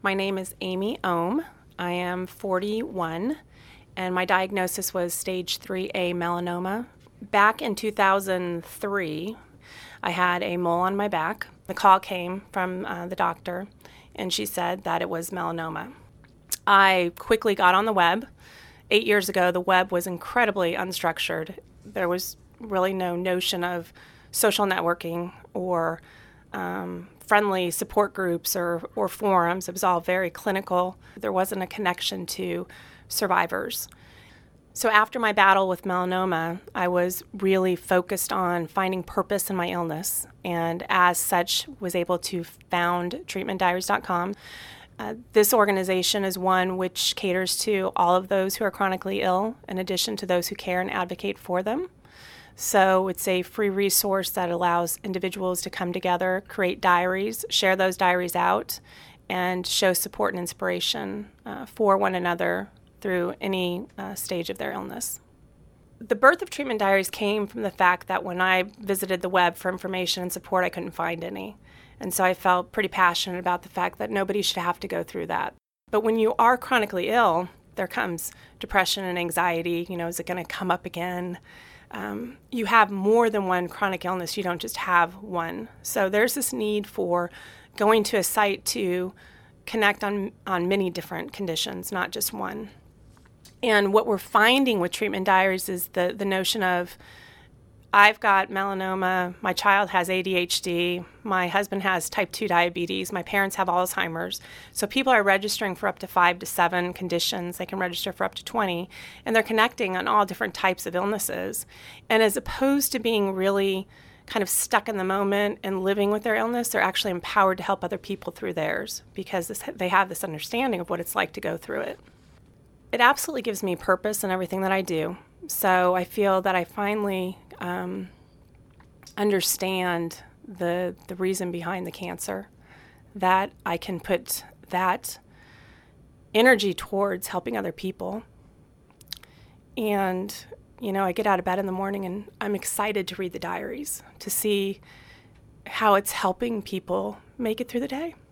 My name is Amy Ohm. I am 41, and my diagnosis was stage 3A melanoma. Back in 2003, I had a mole on my back. The call came from the doctor, and she said that it was melanoma. I quickly got on the web. 8 years ago, the web was incredibly unstructured. There was really no notion of social networking or friendly support groups or forums. It was all very clinical. There wasn't a connection to survivors. So after my battle with melanoma, I was really focused on finding purpose in my illness, and as such was able to found treatmentdiaries.com. This organization is one which caters to all of those who are chronically ill, in addition to those who care and advocate for them. So it's a free resource that allows individuals to come together, create diaries, share those diaries out, and show support and inspiration for one another through any stage of their illness. The birth of Treatment Diaries came from the fact that when I visited the web for information and support, I couldn't find any. And so I felt pretty passionate about the fact that nobody should have to go through that. But when you are chronically ill, there comes depression and anxiety. Is it going to come up again? You have more than one chronic illness. You don't just have one. So there's this need for going to a site to connect on many different conditions, not just one. And what we're finding with Treatment Diaries is the notion of, I've got melanoma, my child has ADHD, my husband has type 2 diabetes, my parents have Alzheimer's. So people are registering for up to 5 to 7 conditions. They can register for up to 20, and they're connecting on all different types of illnesses. And as opposed to being really kind of stuck in the moment and living with their illness, they're actually empowered to help other people through theirs because they have this understanding of what it's like to go through it. It absolutely gives me purpose in everything that I do. So I feel that I finally understand the reason behind the cancer, that I can put that energy towards helping other people. And, I get out of bed in the morning and I'm excited to read the diaries, to see how it's helping people make it through the day.